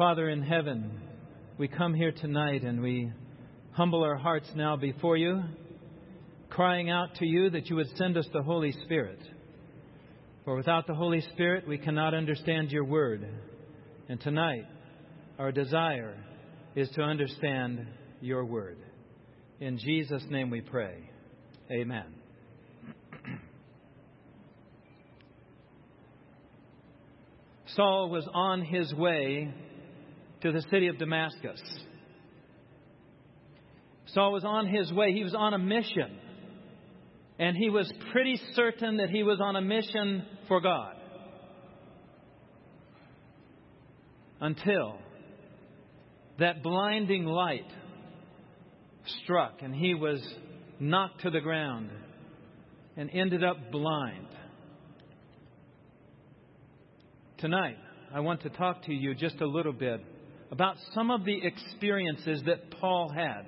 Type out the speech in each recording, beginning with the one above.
Father in heaven, we come here tonight and we humble our hearts now before you, crying out to you that you would send us the Holy Spirit. For without the Holy Spirit, we cannot understand your word. And tonight, our desire is to understand your word. In Jesus' name we pray. Amen. Saul was on his way to the city of Damascus. Saul was on his way. He was on a mission. And he was pretty certain that he was on a mission for God. Until that blinding light struck and he was knocked to the ground and ended up blind. Tonight, I want to talk to you just a little bit about some of the experiences that Saul had.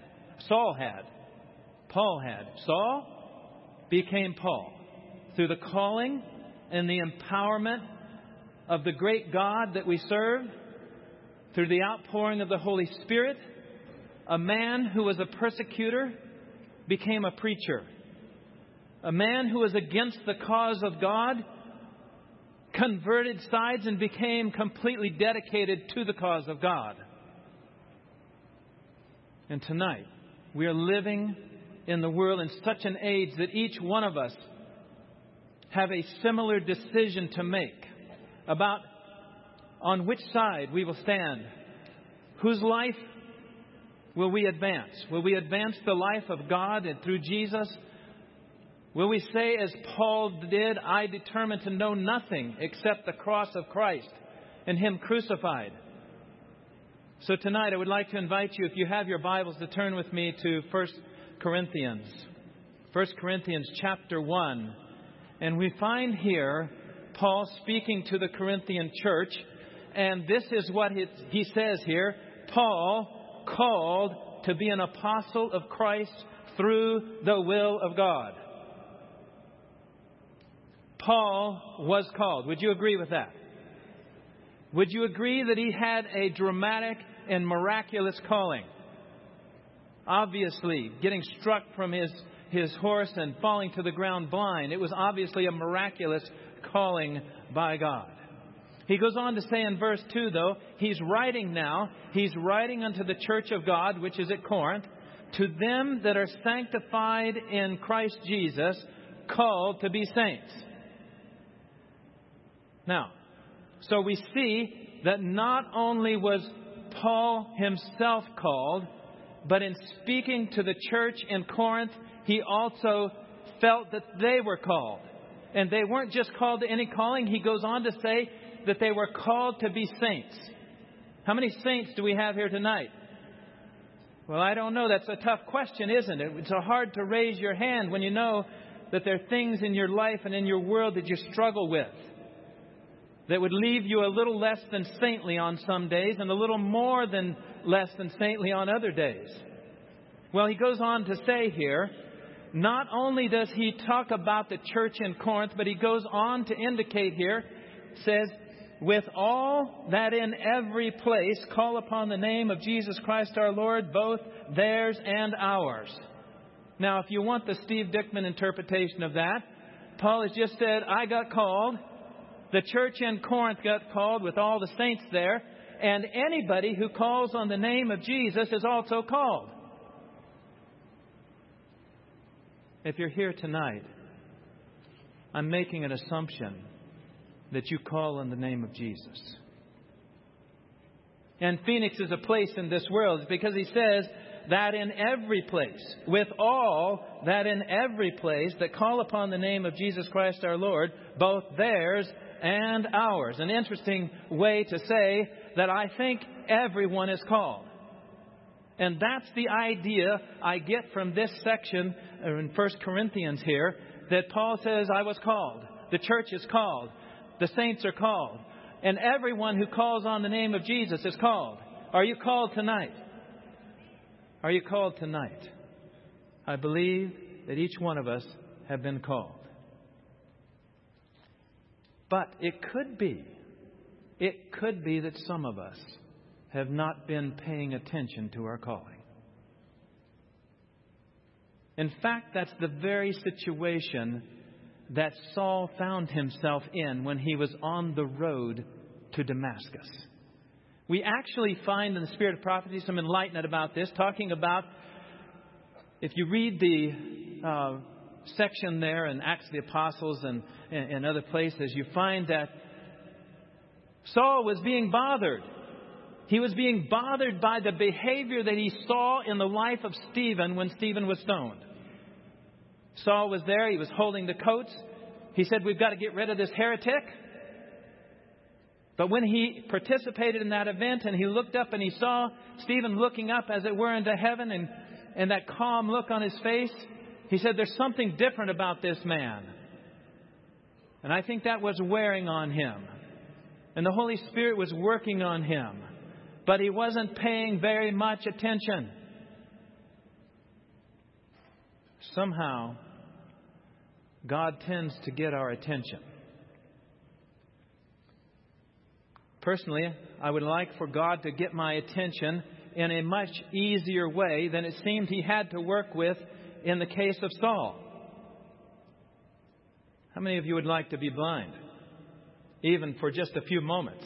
Saul became Paul through the calling and the empowerment of the great God that we serve, through the outpouring of the Holy Spirit. A man who was a persecutor became a preacher. A man who was against the cause of God converted sides and became completely dedicated to the cause of God. And tonight, we are living in the world in such an age that each one of us have a similar decision to make about on which side we will stand. Whose life will we advance? Will we advance the life of God and through Jesus? Will we say, as Paul did, I determined to know nothing except the cross of Christ and Him crucified? So tonight I would like to invite you, if you have your Bibles, to turn with me to 1 Corinthians. 1 Corinthians chapter 1. And we find here Paul speaking to the Corinthian church. And this is what he says here. Paul, called to be an apostle of Christ through the will of God. Paul was called. Would you agree with that? Would you agree that he had a dramatic and miraculous calling? Obviously, getting struck from his horse and falling to the ground blind, it was obviously a miraculous calling by God. He goes on to say in verse 2, though, he's writing unto the church of God, which is at Corinth, to them that are sanctified in Christ Jesus, called to be saints. Now, so we see that not only was Paul himself called, but in speaking to the church in Corinth, he also felt that they were called. And they weren't just called to any calling. He goes on to say that they were called to be saints. How many saints do we have here tonight? Well, I don't know. That's a tough question, isn't it? It's so hard to raise your hand when you know that there are things in your life and in your world that you struggle with, that would leave you a little less than saintly on some days and a little more than less than saintly on other days. Well, he goes on to say here, not only does he talk about the church in Corinth, but he goes on to indicate here, says, with all that in every place call upon the name of Jesus Christ our Lord, both theirs and ours. Now, if you want the Steve Dickman interpretation of that, Paul has just said, I got called. The church in Corinth got called with all the saints there. And anybody who calls on the name of Jesus is also called. If you're here tonight, I'm making an assumption that you call on the name of Jesus. And Phoenix is a place in this world because he says that in every place, with all that in every place that call upon the name of Jesus Christ our Lord, both theirs and ours. An interesting way to say that I think everyone is called. And that's the idea I get from this section in 1 Corinthians here, that Paul says, I was called. The church is called. The saints are called. And everyone who calls on the name of Jesus is called. Are you called tonight? Are you called tonight? I believe that each one of us have been called. But it could be that some of us have not been paying attention to our calling. In fact, that's the very situation that Saul found himself in when he was on the road to Damascus. We actually find in the Spirit of Prophecy some enlightenment about this, talking about, if you read the section there in Acts of the Apostles and other places, you find that Saul was being bothered. He was being bothered by the behavior that he saw in the life of Stephen when Stephen was stoned. Saul was there. He was holding the coats. He said, we've got to get rid of this heretic. But when he participated in that event and he looked up and he saw Stephen looking up, as it were, into heaven and that calm look on his face, he said, there's something different about this man. And I think that was wearing on him. And the Holy Spirit was working on him. But he wasn't paying very much attention. Somehow, God tends to get our attention. Personally, I would like for God to get my attention in a much easier way than it seemed He had to work with in the case of Saul. How many of you would like to be blind? Even for just a few moments?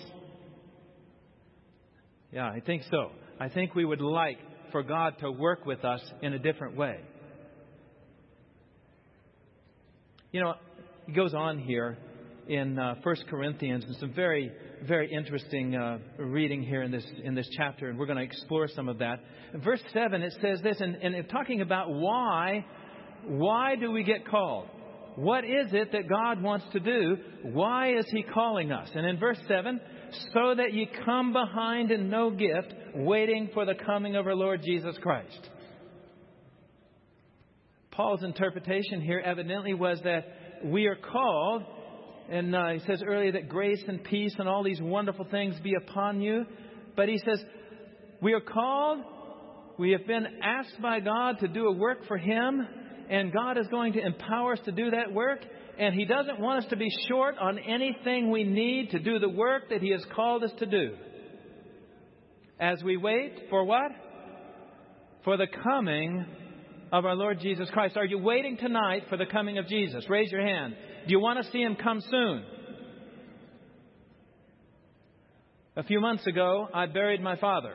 Yeah, I think so. I think we would like for God to work with us in a different way. You know, he goes on here in 1 Corinthians, and some very, very interesting reading here in this chapter, and we're going to explore some of that. In verse 7, it says this, and talking about why do we get called? What is it that God wants to do? Why is He calling us? And in verse 7, so that ye come behind in no gift, waiting for the coming of our Lord Jesus Christ. Paul's interpretation here evidently was that we are called, and he says earlier that grace and peace and all these wonderful things be upon you. But he says we are called, we have been asked by God to do a work for Him, and God is going to empower us to do that work. And He doesn't want us to be short on anything we need to do the work that He has called us to do. As we wait for what? For the coming of our Lord Jesus Christ. Are you waiting tonight for the coming of Jesus? Raise your hand. Do you want to see Him come soon? A few months ago, I buried my father.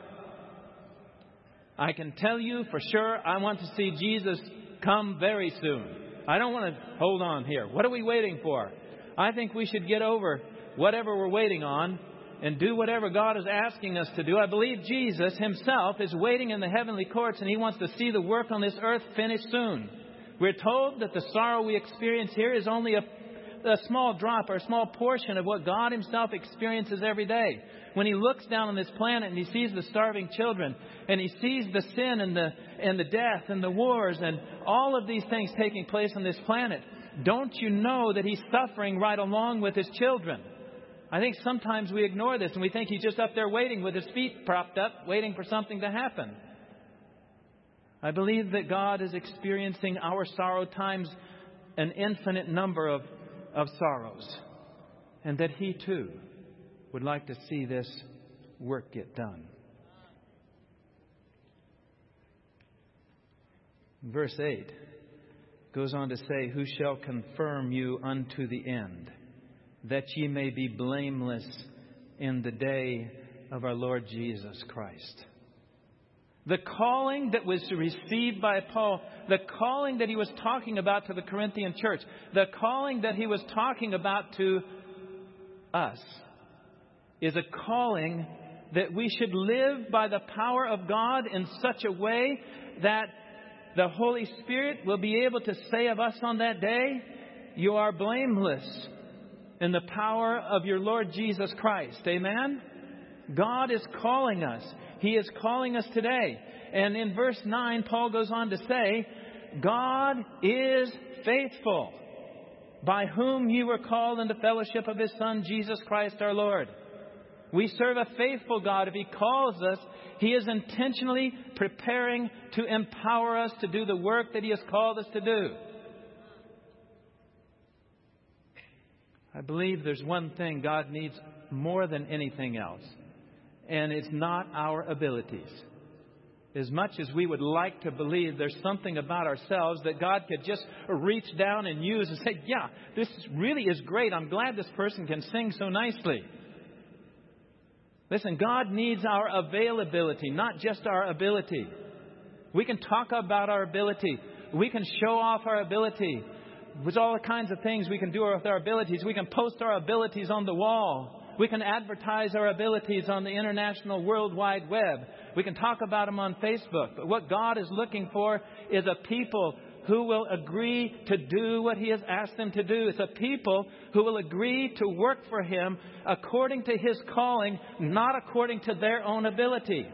I can tell you for sure I want to see Jesus come very soon. I don't want to hold on here. What are we waiting for? I think we should get over whatever we're waiting on and do whatever God is asking us to do. I believe Jesus Himself is waiting in the heavenly courts, and He wants to see the work on this earth finished soon. We're told that the sorrow we experience here is only a small drop or a small portion of what God Himself experiences every day. When He looks down on this planet and He sees the starving children, and He sees the sin and the death and the wars and all of these things taking place on this planet, don't you know that He's suffering right along with His children? I think sometimes we ignore this and we think He's just up there waiting with His feet propped up, waiting for something to happen. I believe that God is experiencing our sorrow times an infinite number of sorrows, and that He too would like to see this work get done. Verse 8 goes on to say, who shall confirm you unto the end, that ye may be blameless in the day of our Lord Jesus Christ. The calling that was received by Paul, the calling that he was talking about to the Corinthian church, the calling that he was talking about to us, is a calling that we should live by the power of God in such a way that the Holy Spirit will be able to say of us on that day, you are blameless in the power of your Lord Jesus Christ. Amen? God is calling us. He is calling us today. And in verse 9, Paul goes on to say, God is faithful, by whom you were called into fellowship of His Son, Jesus Christ our Lord. We serve a faithful God. If He calls us, He is intentionally preparing to empower us to do the work that He has called us to do. I believe there's one thing God needs more than anything else. And it's not our abilities. As much as we would like to believe there's something about ourselves that God could just reach down and use and say, yeah, this really is great. I'm glad this person can sing so nicely. Listen, God needs our availability, not just our ability. We can talk about our ability. We can show off our ability. There's all kinds of things we can do with our abilities. We can post our abilities on the wall. We can advertise our abilities on the international World Wide Web. We can talk about them on Facebook. But what God is looking for is a people who will agree to do what He has asked them to do. It's a people who will agree to work for Him according to His calling, not according to their own ability.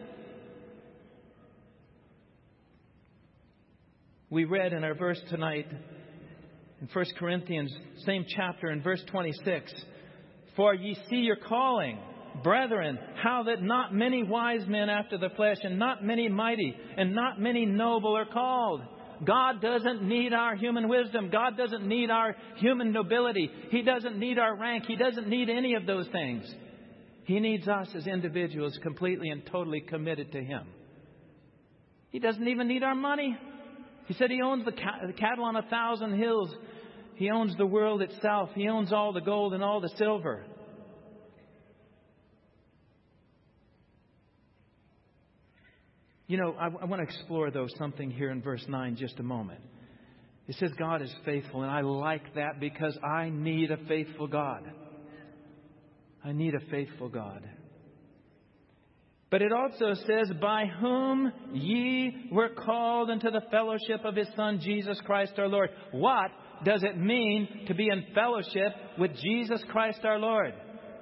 We read in our verse tonight in 1 Corinthians, same chapter, in verse 26, "For ye see your calling, brethren, how that not many wise men after the flesh, and not many mighty, and not many noble are called." God doesn't need our human wisdom. God doesn't need our human nobility. He doesn't need our rank. He doesn't need any of those things. He needs us as individuals completely and totally committed to Him. He doesn't even need our money. He said He owns the cattle on 1,000 hills. He owns the world itself. He owns all the gold and all the silver. You know, I want to explore, though, something here in verse 9 just a moment. It says God is faithful, and I like that because I need a faithful God. I need a faithful God. But it also says, "By whom ye were called into the fellowship of His Son, Jesus Christ our Lord." What does it mean to be in fellowship with Jesus Christ our Lord?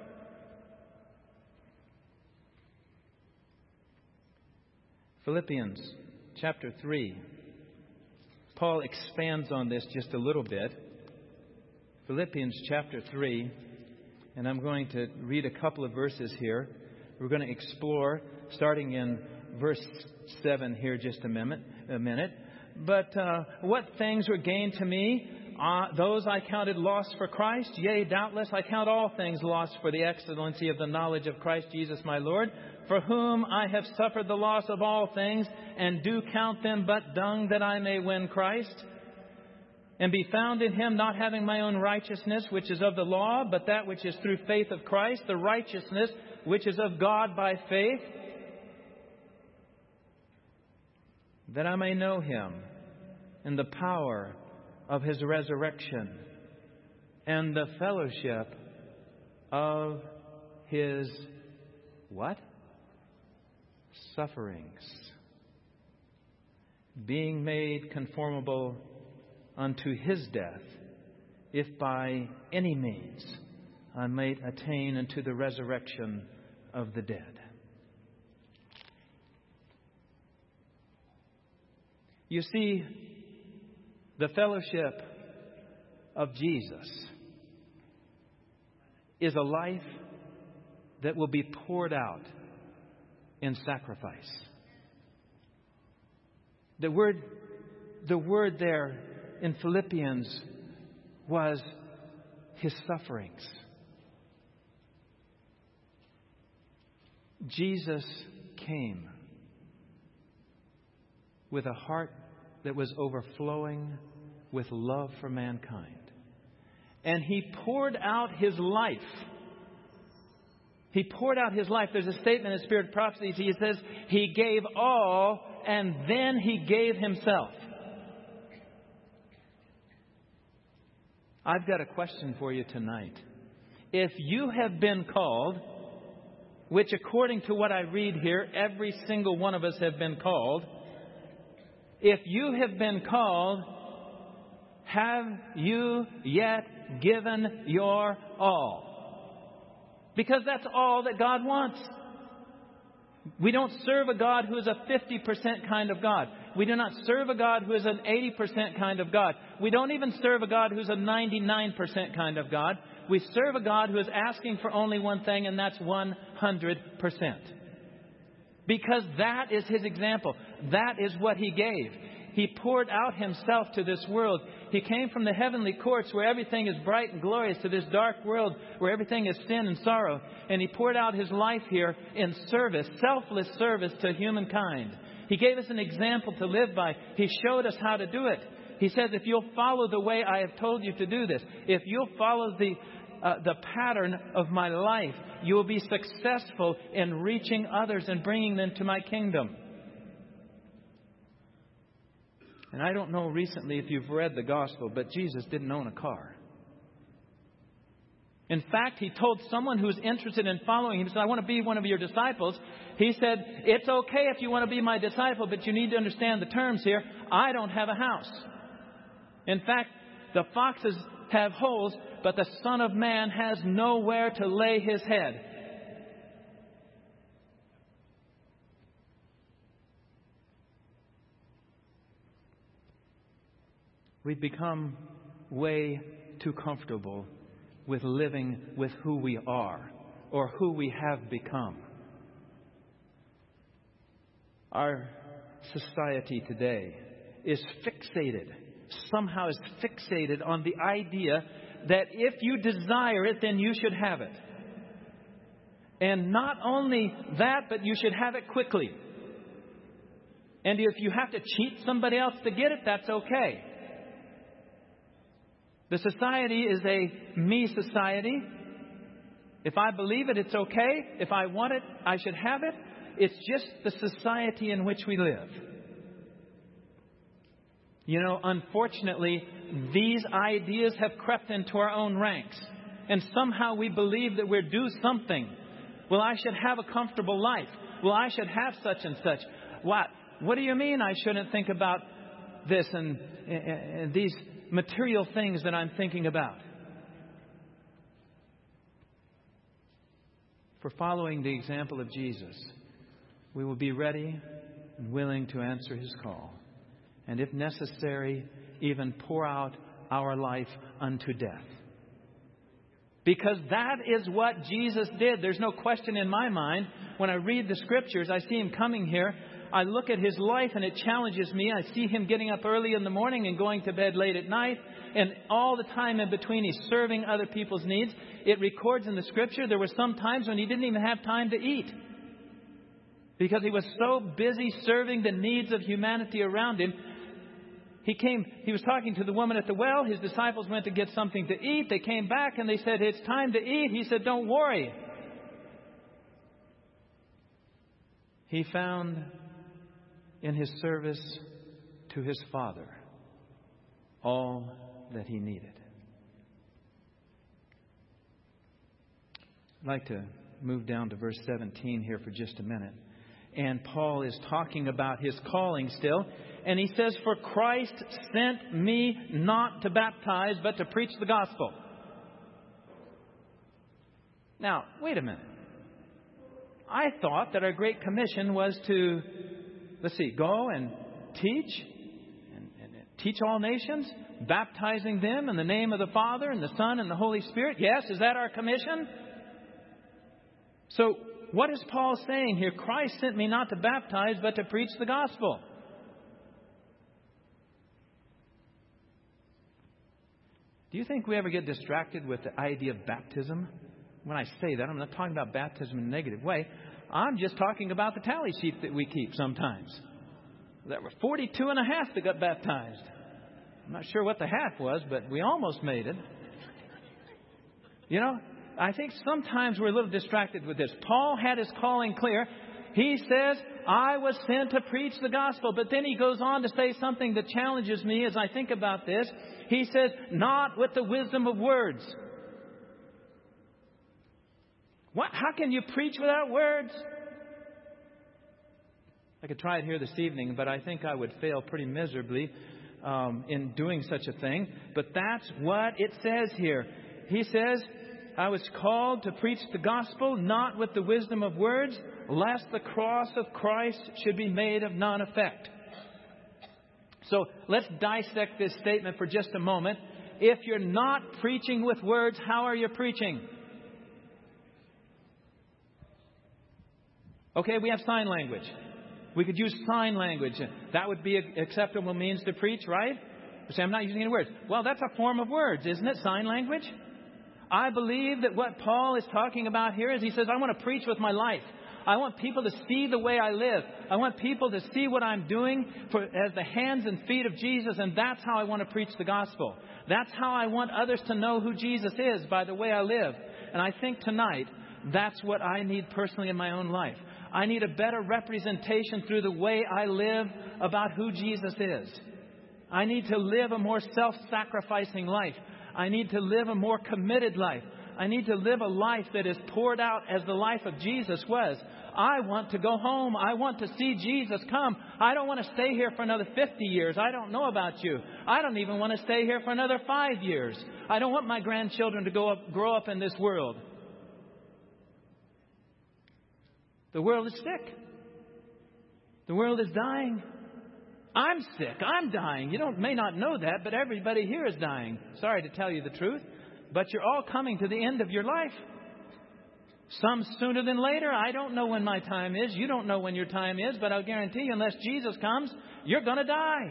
Philippians chapter 3. Paul expands on this just a little bit. Philippians chapter 3. And I'm going to read a couple of verses here. We're going to explore, starting in verse 7 here just a minute. "But what things were gained to me, those I counted loss for Christ. Yea, doubtless I count all things lost for the excellency of the knowledge of Christ Jesus my Lord, for whom I have suffered the loss of all things, and do count them but dung, that I may win Christ, and be found in Him, not having my own righteousness, which is of the law, but that which is through faith of Christ, the righteousness which is of God by faith, that I may know Him and the power of His resurrection, and the fellowship of His" what? "Sufferings, being made conformable unto His death, if by any means I may attain unto the resurrection of the dead." You see, the fellowship of Jesus is a life that will be poured out in sacrifice. The word there in Philippians was His sufferings. Jesus came with a heart that was overflowing with love for mankind. And He poured out His life. He poured out His life. There's a statement in Spirit of Prophecy. He says, He gave all, and then He gave Himself. I've got a question for you tonight. If you have been called, which according to what I read here, every single one of us have been called. If you have been called, have you yet given your all? Because that's all that God wants. We don't serve a God who is a 50% kind of God. We do not serve a God who is an 80% kind of God. We don't even serve a God who's a 99% kind of God. We serve a God who is asking for only one thing, and that's 100%. Because that is His example. That is what He gave. He poured out Himself to this world. He came from the heavenly courts where everything is bright and glorious to this dark world where everything is sin and sorrow. And He poured out His life here in service, selfless service to humankind. He gave us an example to live by. He showed us how to do it. He says, if you'll follow the way I have told you to do this, if you'll follow the pattern of my life, you will be successful in reaching others and bringing them to my kingdom. And I don't know recently if you've read the gospel, but Jesus didn't own a car. In fact, He told someone who's interested in following Him, He said, I want to be one of your disciples. He said, it's okay if you want to be my disciple, but you need to understand the terms here. I don't have a house. In fact, the foxes have holes, but the Son of Man has nowhere to lay His head. We've become way too comfortable with living with who we are or who we have become. Our society today is somehow is fixated on the idea that if you desire it, then you should have it. And not only that, but you should have it quickly. And if you have to cheat somebody else to get it, that's okay. The society is a me society. If I believe it, it's okay. If I want it, I should have it. It's just the society in which we live. You know, unfortunately, these ideas have crept into our own ranks. And somehow we believe that we're due something. Well, I should have a comfortable life. Well, I should have such and such. What do you mean I shouldn't think about this and these material things that I'm thinking about? For following the example of Jesus, we will be ready and willing to answer His call. And if necessary, even pour out our life unto death. Because that is what Jesus did. There's no question in my mind. When I read the Scriptures, I see Him coming here. I look at His life and it challenges me. I see Him getting up early in the morning and going to bed late at night. And all the time in between, He's serving other people's needs. It records in the Scripture there were some times when He didn't even have time to eat. Because He was so busy serving the needs of humanity around Him. He was talking to the woman at the well. His disciples went to get something to eat. They came back and they said, it's time to eat. He said, don't worry. He found in His service to His Father all that He needed. I'd like to move down to verse 17 here for just a minute. And Paul is talking about his calling still. And he says, for Christ sent me not to baptize, but to preach the gospel. Now, wait a minute. I thought that our Great Commission was to, go and teach and teach all nations, baptizing them in the name of the Father and the Son and the Holy Spirit. Yes, is that our commission? So, what is Paul saying here? Christ sent me not to baptize, but to preach the gospel. Do you think we ever get distracted with the idea of baptism? When I say that, I'm not talking about baptism in a negative way. I'm just talking about the tally sheet that we keep sometimes. There were 42 and a half that got baptized. I'm not sure what the half was, but we almost made it. You know, I think sometimes we're a little distracted with this. Paul had his calling clear. He says, I was sent to preach the gospel. But then he goes on to say something that challenges me as I think about this. He says, not with the wisdom of words. What? How can you preach without words? I could try it here this evening, but I think I would fail pretty miserably in doing such a thing. But that's what it says here. He says, I was called to preach the gospel, not with the wisdom of words, lest the cross of Christ should be made of none effect. So let's dissect this statement for just a moment. If you're not preaching with words, how are you preaching? Okay, we have sign language. We could use sign language. That would be an acceptable means to preach, right? You say, I'm not using any words. Well, that's a form of words, isn't it? Sign language. I believe that what Paul is talking about here is he says, I want to preach with my life. I want people to see the way I live. I want people to see what I'm doing as the hands and feet of Jesus. And that's how I want to preach the gospel. That's how I want others to know who Jesus is, by the way I live. And I think tonight, that's what I need personally in my own life. I need a better representation through the way I live about who Jesus is. I need to live a more self-sacrificing life. I need to live a more committed life. I need to live a life that is poured out as the life of Jesus was. I want to go home. I want to see Jesus come. I don't want to stay here for another 50 years. I don't know about you. I don't even want to stay here for another 5 years. I don't want my grandchildren to grow up in this world. The world is sick. The world is dying. I'm sick. I'm dying. You may not know that, but everybody here is dying. Sorry to tell you the truth, but you're all coming to the end of your life. Some sooner than later. I don't know when my time is. You don't know when your time is, but I'll guarantee you, unless Jesus comes, you're going to die.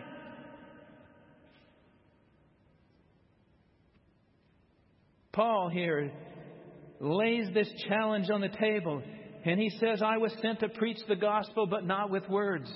Paul here lays this challenge on the table, and he says, I was sent to preach the gospel, but not with words.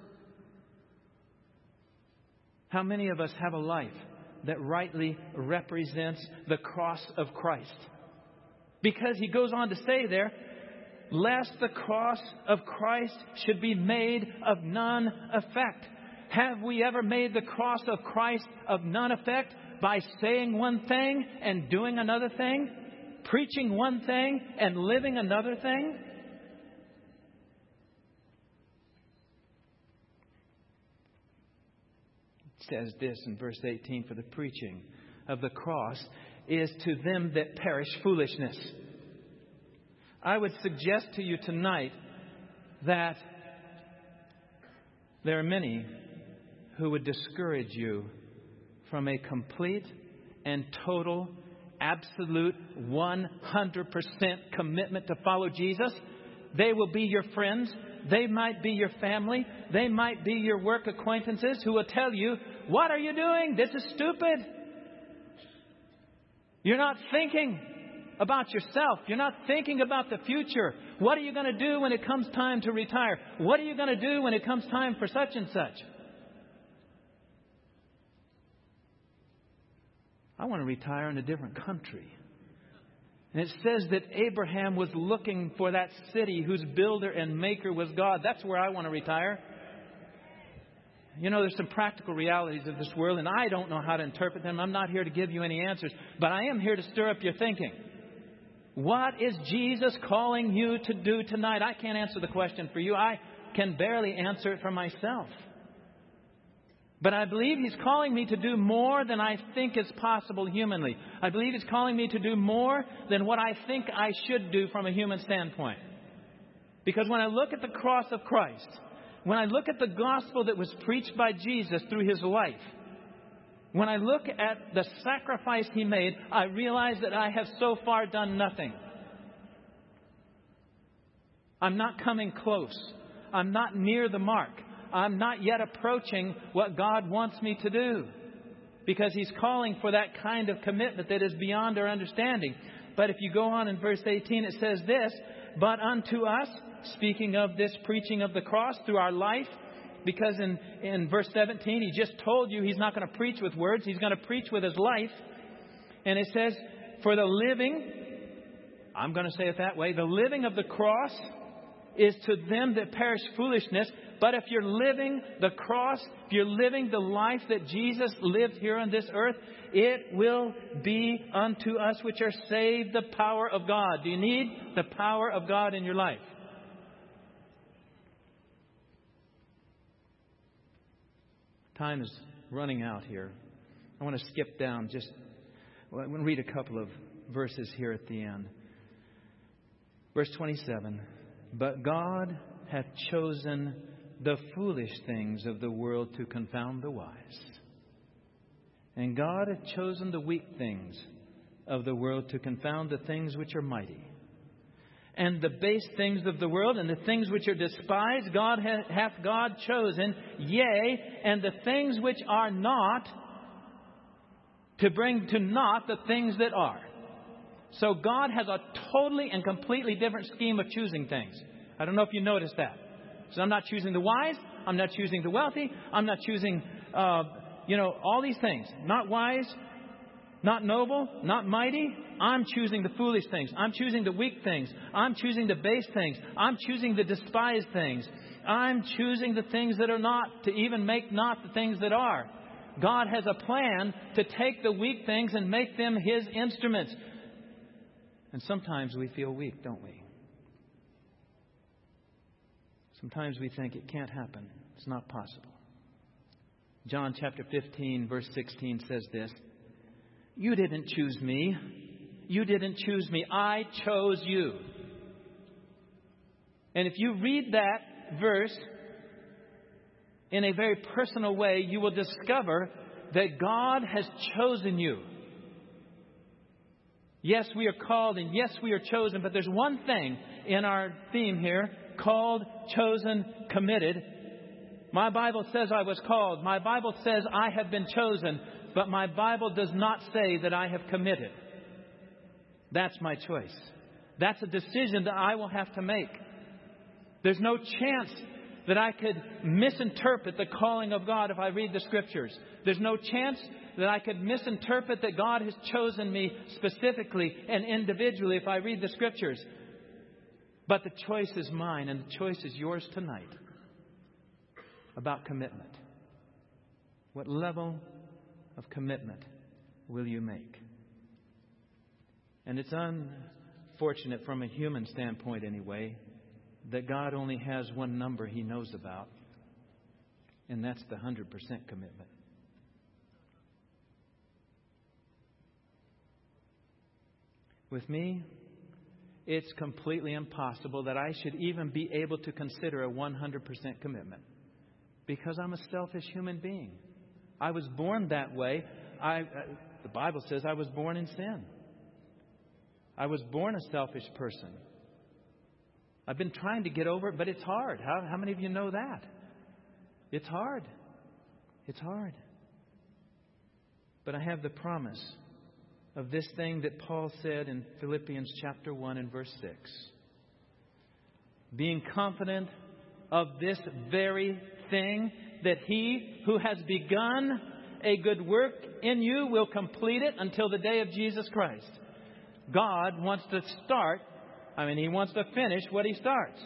How many of us have a life that rightly represents the cross of Christ? Because he goes on to say there, lest the cross of Christ should be made of none effect. Have we ever made the cross of Christ of none effect by saying one thing and doing another thing? Preaching one thing and living another thing? It says this in verse 18, for the preaching of the cross is to them that perish foolishness. I would suggest to you tonight that there are many who would discourage you from a complete and total, absolute, 100% commitment to follow Jesus. They will be your friends. They might be your family. They might be your work acquaintances who will tell you, what are you doing? This is stupid. You're not thinking about yourself. You're not thinking about the future. What are you going to do when it comes time to retire? What are you going to do when it comes time for such and such? I want to retire in a different country. And it says that Abraham was looking for that city whose builder and maker was God. That's where I want to retire. You know, there's some practical realities of this world, and I don't know how to interpret them. I'm not here to give you any answers, but I am here to stir up your thinking. What is Jesus calling you to do tonight? I can't answer the question for you. I can barely answer it for myself. But I believe He's calling me to do more than I think is possible humanly. I believe He's calling me to do more than what I think I should do from a human standpoint. Because when I look at the cross of Christ, when I look at the gospel that was preached by Jesus through His life, when I look at the sacrifice He made, I realize that I have so far done nothing. I'm not coming close. I'm not near the mark. I'm not yet approaching what God wants me to do. Because He's calling for that kind of commitment that is beyond our understanding. But if you go on in verse 18, it says this, but unto us, speaking of this preaching of the cross through our life, because in verse 17, He just told you He's not going to preach with words. He's going to preach with His life. And it says, for the living, I'm going to say it that way, the living of the cross is to them that perish foolishness. But if you're living the cross, if you're living the life that Jesus lived here on this earth, it will be unto us which are saved the power of God. Do you need the power of God in your life? Time is running out here. I want to skip down I'm going to read a couple of verses here at the end. Verse 27. But God hath chosen the foolish things of the world to confound the wise. And God hath chosen the weak things of the world to confound the things which are mighty. and the base things of the world, and the things which are despised, hath God chosen, yea, and the things which are not, to bring to naught the things that are. So God has a totally and completely different scheme of choosing things. I don't know if you noticed that. So I'm not choosing the wise. I'm not choosing the wealthy. I'm not choosing, all these things. Not wise, not noble, not mighty. I'm choosing the foolish things. I'm choosing the weak things. I'm choosing the base things. I'm choosing the despised things. I'm choosing the things that are not, to even make not the things that are. God has a plan to take the weak things and make them His instruments. And sometimes we feel weak, don't we? Sometimes we think it can't happen. It's not possible. John chapter 15, verse 16 says this. You didn't choose me. You didn't choose me. I chose you. And if you read that verse in a very personal way, you will discover that God has chosen you. Yes, we are called and yes, we are chosen. But there's one thing in our theme here, called, chosen, committed. My Bible says I was called. My Bible says I have been chosen. But my Bible does not say that I have committed. That's my choice. That's a decision that I will have to make. There's no chance that I could misinterpret the calling of God if I read the Scriptures. There's no chance that I could misinterpret that God has chosen me specifically and individually if I read the Scriptures. But the choice is mine, and the choice is yours tonight about commitment. What level of commitment will you make? And it's unfortunate from a human standpoint anyway that God only has one number He knows about, and that's the 100% commitment. With me, it's completely impossible that I should even be able to consider a 100% commitment because I'm a selfish human being. I was born that way. The Bible says I was born in sin. I was born a selfish person. I've been trying to get over it, but it's hard. How many of you know that? It's hard. It's hard. But I have the promise of this thing that Paul said in Philippians chapter 1 and verse 6. Being confident of this very thing, that He who has begun a good work in you will complete it until the day of Jesus Christ. God wants to He wants to finish what He starts.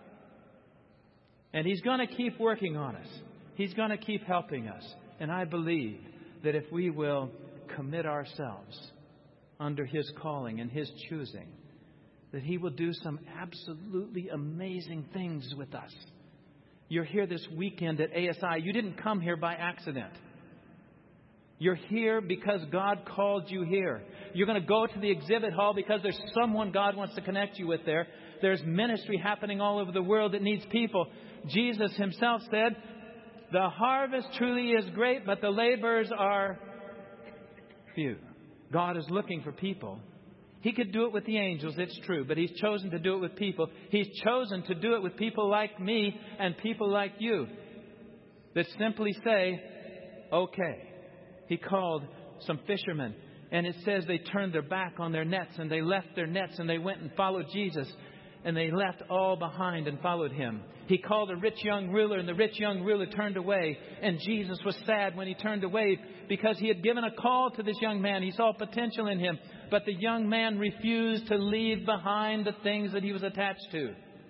And He's going to keep working on us. He's going to keep helping us. And I believe that if we will commit ourselves under His calling and His choosing, that He will do some absolutely amazing things with us. You're here this weekend at ASI. You didn't come here by accident. You're here because God called you here. You're going to go to the exhibit hall because there's someone God wants to connect you with there. There's ministry happening all over the world that needs people. Jesus Himself said, the harvest truly is great, but the laborers are few. God is looking for people. He could do it with the angels, it's true, but He's chosen to do it with people. He's chosen to do it with people like me and people like you that simply say, okay. He called some fishermen, and it says they turned their back on their nets, and they left their nets, and they went and followed Jesus, and they left all behind and followed Him. He called a rich young ruler, and the rich young ruler turned away, and Jesus was sad when he turned away because He had given a call to this young man. He saw potential in him, but the young man refused to leave behind the things that he was attached to.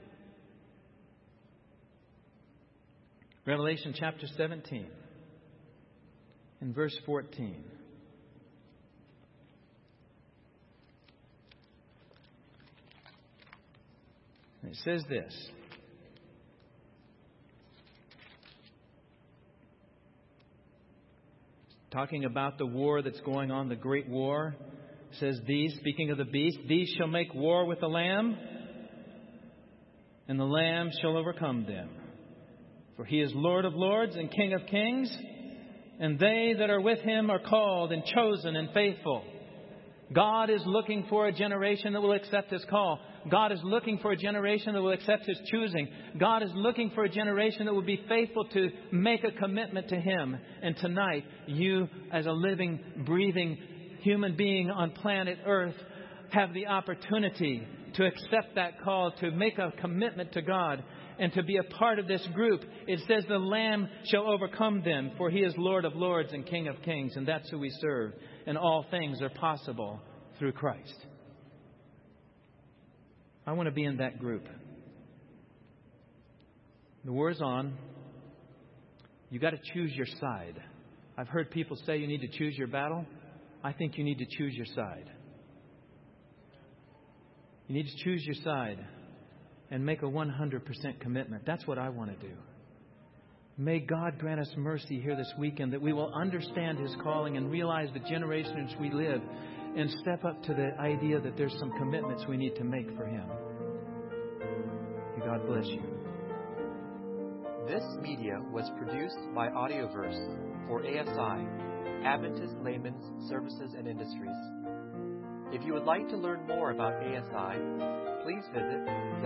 Revelation chapter 17. In verse 14. It says this. Talking about the war that's going on, the great war. It says these, speaking of the beast, these shall make war with the Lamb, and the Lamb shall overcome them. For He is Lord of lords and King of kings. And they that are with Him are called and chosen and faithful. God is looking for a generation that will accept His call. God is looking for a generation that will accept His choosing. God is looking for a generation that will be faithful to make a commitment to Him. And tonight, you as a living, breathing human being on planet Earth have the opportunity to accept that call, to make a commitment to God, and to be a part of this group. It says the Lamb shall overcome them, for He is Lord of lords and King of kings, and that's who we serve. And all things are possible through Christ. I want to be in that group. The war's on. You got to choose your side. I've heard people say you need to choose your battle. I think you need to choose your side. You need to choose your side and make a 100% commitment. That's what I want to do. May God grant us mercy here this weekend that we will understand His calling and realize the generation in which we live and step up to the idea that there's some commitments we need to make for Him. May God bless you. This media was produced by Audioverse for ASI, Adventist Layman's Services and Industries. If you would like to learn more about ASI, please visit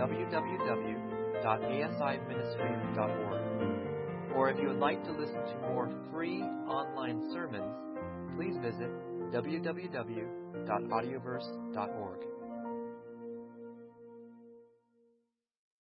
www.asiministry.org. Or if you would like to listen to more free online sermons, please visit www.audioverse.org.